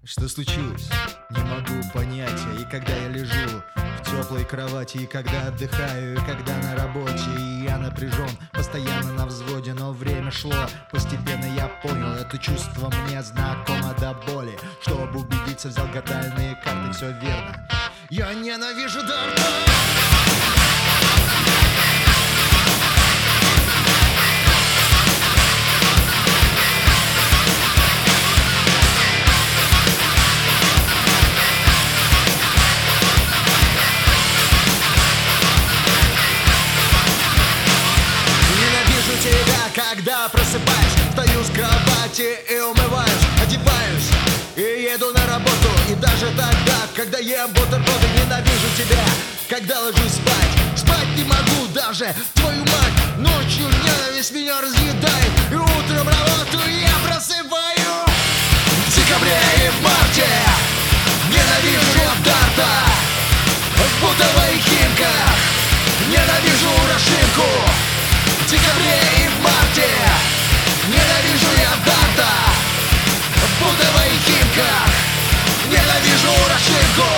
Что случилось? Не могу понять. И когда я лежу в теплой кровати, и когда отдыхаю, и когда на работе, и я напряжен, постоянно на взводе. Но время шло, постепенно я понял, это чувство мне знакомо до боли. Чтобы убедиться, взял гадальные карты, все верно. Я ненавижу Дарта! Когда просыпаюсь, встаю с кровати и умываюсь, одеваюсь и еду на работу. И даже тогда, когда ем бутерброды, ненавижу тебя, когда ложусь спать. Спать не могу даже, твою мать. Ночью ненависть меня разъедает, и утром работу я просыпаю. В декабре и в марте ненавижу я Дарта. В Бутово и Химках ненавижу Рашинку. В декабре и в марте ненавижу я Дарта. В Бутово и Химках ненавижу Рашинку.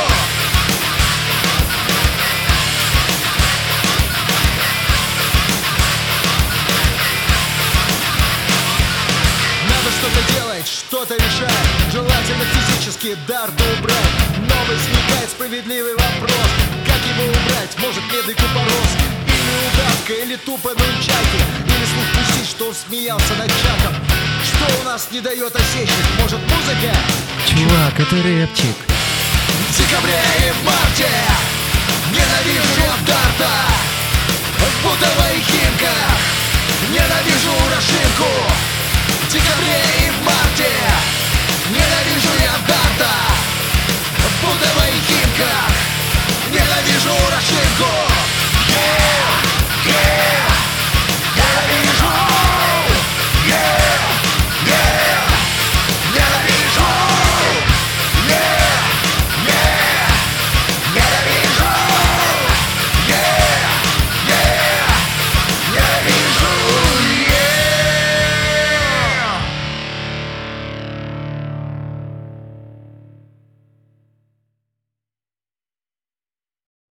Надо что-то делать, что-то решать. Желательно физически Дарта убрать. Но возникает справедливый вопрос: как его убрать? Может, медный купорос? Удавка, или тупо нунчаки, или слух пустить, что он смеялся над Чаком. Что у нас не дает осечек? Может, музыка? Чувак, это рэпчик. В декабре и в марте ненавижу я Дарта. В Бутово и Химках ненавижу Рашинку. В декабре